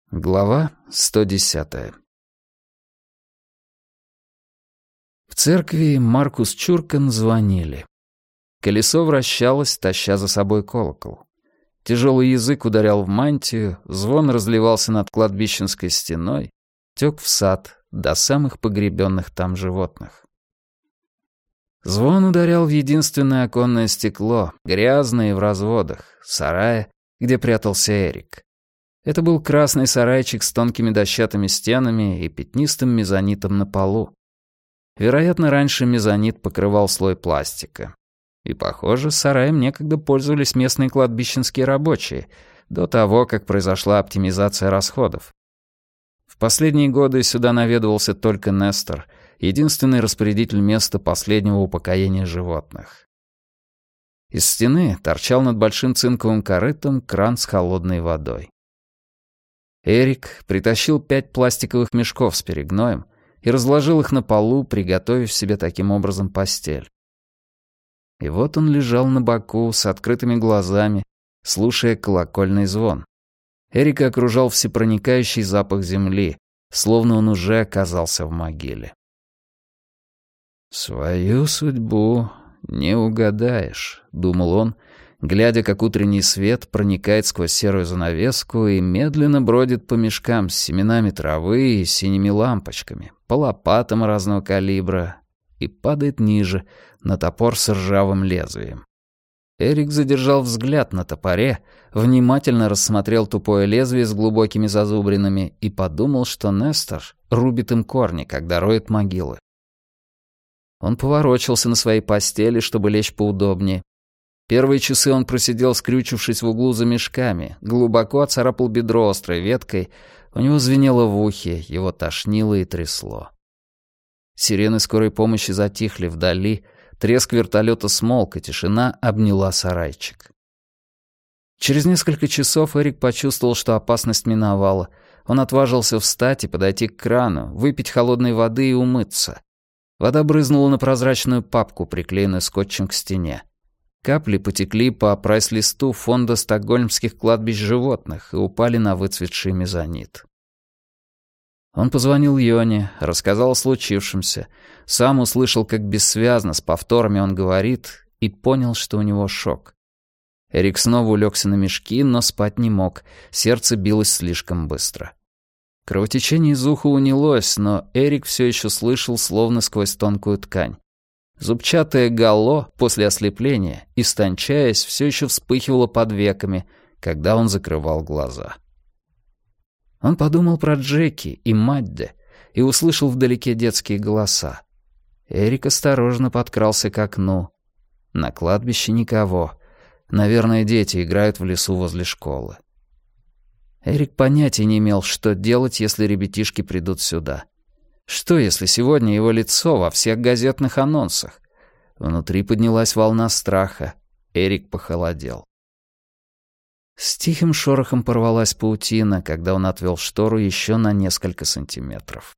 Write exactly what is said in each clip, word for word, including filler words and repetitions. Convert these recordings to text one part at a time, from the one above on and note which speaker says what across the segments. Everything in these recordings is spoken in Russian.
Speaker 1: Глава сто десятая. В церкви Маркус Чуркан звонили. Колесо вращалось, таща за собой колокол. Тяжелый язык ударял в мантию, звон разливался над кладбищенской стеной, тек в сад до самых погребенных там животных. Звон ударял в единственное оконное стекло, грязное и в разводах, сарая, где прятался Эрик. Это был красный сарайчик с тонкими дощатыми стенами и пятнистым мезонитом на полу. Вероятно, раньше мезонит покрывал слой пластика. И, похоже, сараем некогда пользовались местные кладбищенские рабочие, до того, как произошла оптимизация расходов. В последние годы сюда наведывался только Нестор, единственный распорядитель места последнего упокоения животных. Из стены торчал над большим цинковым корытом кран с холодной водой. Эрик притащил пять пластиковых мешков с перегноем и разложил их на полу, приготовив себе таким образом постель. И вот он лежал на боку с открытыми глазами, слушая колокольный звон. Эрика окружал всепроникающий запах земли, словно он уже оказался в могиле. «Свою судьбу не угадаешь», — думал он, глядя, как утренний свет проникает сквозь серую занавеску и медленно бродит по мешкам с семенами травы и синими лампочками, по лопатам разного калибра и падает ниже, на топор с ржавым лезвием. Эрик задержал взгляд на топоре, внимательно рассмотрел тупое лезвие с глубокими зазубринами и подумал, что Нестор рубит им корни, когда роет могилы. Он поворочился на своей постели, чтобы лечь поудобнее. Первые часы он просидел, скрючившись в углу за мешками, глубоко оцарапал бедро острой веткой, у него звенело в ухе, его тошнило и трясло. Сирены скорой помощи затихли вдали, треск вертолета смолк, и тишина обняла сарайчик. Через несколько часов Эрик почувствовал, что опасность миновала. Он отважился встать и подойти к крану, выпить холодной воды и умыться. Вода брызнула на прозрачную папку, приклеенную скотчем к стене. Капли потекли по прайс-листу фонда стокгольмских кладбищ животных и упали на выцветший мезонит. Он позвонил Йоне, рассказал о случившемся, сам услышал, как бессвязно с повторами он говорит, и понял, что у него шок. Эрик снова улегся на мешки, но спать не мог, сердце билось слишком быстро. Кровотечение из уха унялось, но Эрик все еще слышал, словно сквозь тонкую ткань. Зубчатое гало после ослепления, истончаясь, все еще вспыхивало под веками, когда он закрывал глаза. Он подумал про Джеки и Мадде и услышал вдалеке детские голоса. Эрик осторожно подкрался к окну. На кладбище никого. Наверное, дети играют в лесу возле школы. Эрик понятия не имел, что делать, если ребятишки придут сюда. Что, если сегодня его лицо во всех газетных анонсах? Внутри поднялась волна страха. Эрик похолодел. С тихим шорохом порвалась паутина, когда он отвел штору еще на несколько сантиметров.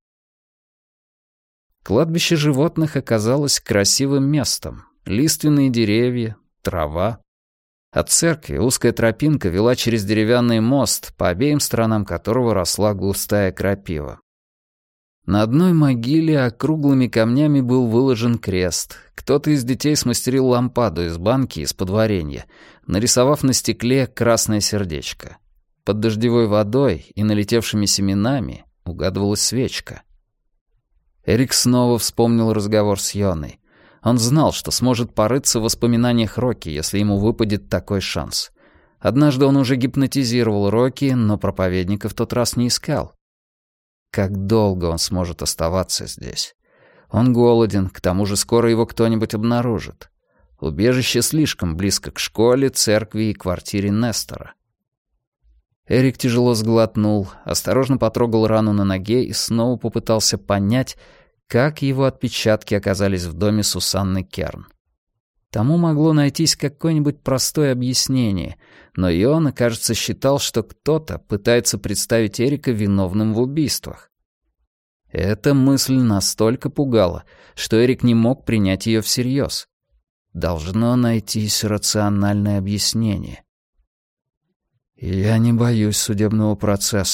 Speaker 1: Кладбище животных оказалось красивым местом. Лиственные деревья, трава. От церкви узкая тропинка вела через деревянный мост, по обеим сторонам которого росла густая крапива. На одной могиле округлыми камнями был выложен крест. Кто-то из детей смастерил лампаду из банки из-под варенья, нарисовав на стекле красное сердечко. Под дождевой водой и налетевшими семенами угадывалась свечка. Эрик снова вспомнил разговор с Йоной. Он знал, что сможет порыться в воспоминаниях Рокки, если ему выпадет такой шанс. Однажды он уже гипнотизировал Рокки, но проповедника в тот раз не искал. Как долго он сможет оставаться здесь? Он голоден, к тому же скоро его кто-нибудь обнаружит. Убежище слишком близко к школе, церкви и квартире Нестора. Эрик тяжело сглотнул, осторожно потрогал рану на ноге и снова попытался понять, как его отпечатки оказались в доме Сусанны Керн. Тому могло найтись какое-нибудь простое объяснение, но Йона, кажется, считал, что кто-то пытается представить Эрика виновным в убийствах. Эта мысль настолько пугала, что Эрик не мог принять ее всерьез. Должно найтись рациональное объяснение. «Я не боюсь судебного процесса», —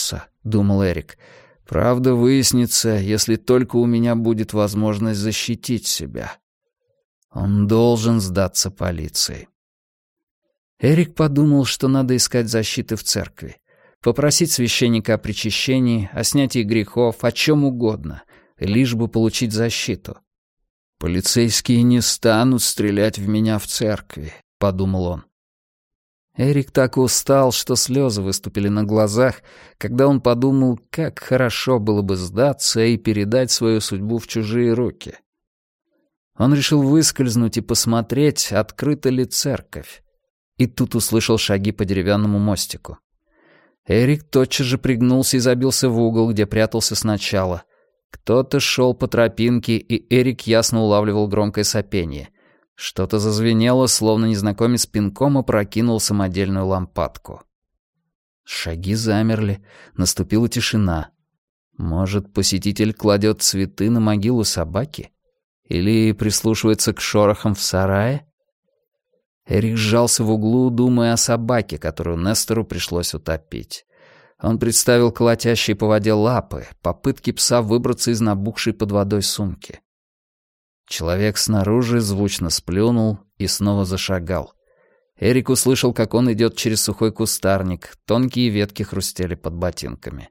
Speaker 1: думал Эрик. «Правда выяснится, если только у меня будет возможность защитить себя. Он должен сдаться полиции». Эрик подумал, что надо искать защиты в церкви. Попросить священника о причащении, о снятии грехов, о чем угодно, лишь бы получить защиту. «Полицейские не станут стрелять в меня в церкви», — подумал он. Эрик так устал, что слезы выступили на глазах, когда он подумал, как хорошо было бы сдаться и передать свою судьбу в чужие руки. Он решил выскользнуть и посмотреть, открыта ли церковь. И тут услышал шаги по деревянному мостику. Эрик тотчас же пригнулся и забился в угол, где прятался сначала. Кто-то шел по тропинке, и Эрик ясно улавливал громкое сопение. Что-то зазвенело, словно незнакомец пинком опрокинул самодельную лампадку. Шаги замерли, наступила тишина. Может, посетитель кладет цветы на могилу собаки? Или прислушивается к шорохам в сарае? Эрик сжался в углу, думая о собаке, которую Нестору пришлось утопить. Он представил колотящие по воде лапы, попытки пса выбраться из набухшей под водой сумки. Человек снаружи звучно сплюнул и снова зашагал. Эрик услышал, как он идет через сухой кустарник, тонкие ветки хрустели под ботинками.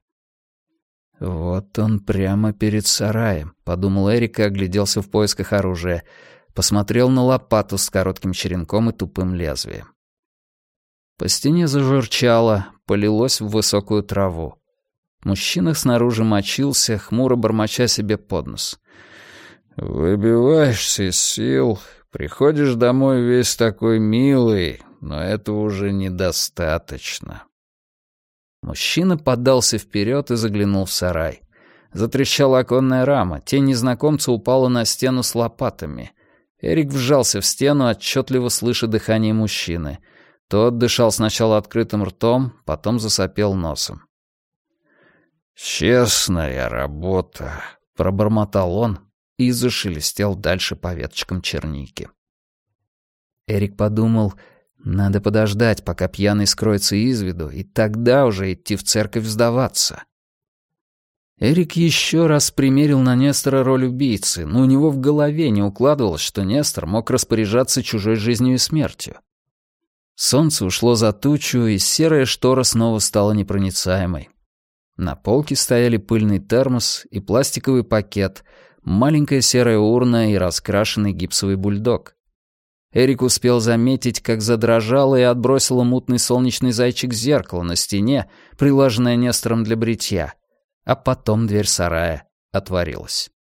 Speaker 1: «Вот он прямо перед сараем», — подумал Эрик и огляделся в поисках оружия. Посмотрел на лопату с коротким черенком и тупым лезвием. По стене зажурчало, полилось в высокую траву. Мужчина снаружи мочился, хмуро бормоча себе под нос. «Выбиваешься из сил, приходишь домой весь такой милый, но этого уже недостаточно». Мужчина поддался вперед и заглянул в сарай. Затрещала оконная рама, тень незнакомца упала на стену с лопатами. Эрик вжался в стену, отчетливо слыша дыхание мужчины. Тот дышал сначала открытым ртом, потом засопел носом. «Честная работа», — пробормотал он и зашелестел дальше по веточкам черники. Эрик подумал, надо подождать, пока пьяный скроется из виду, и тогда уже идти в церковь сдаваться. Эрик еще раз примерил на Нестора роль убийцы, но у него в голове не укладывалось, что Нестор мог распоряжаться чужой жизнью и смертью. Солнце ушло за тучу, и серая штора снова стала непроницаемой. На полке стояли пыльный термос и пластиковый пакет, маленькая серая урна и раскрашенный гипсовый бульдог. Эрик успел заметить, как задрожало и отбросило мутный солнечный зайчик зеркало на стене, прилаженное Нестором для бритья. А потом дверь сарая отворилась.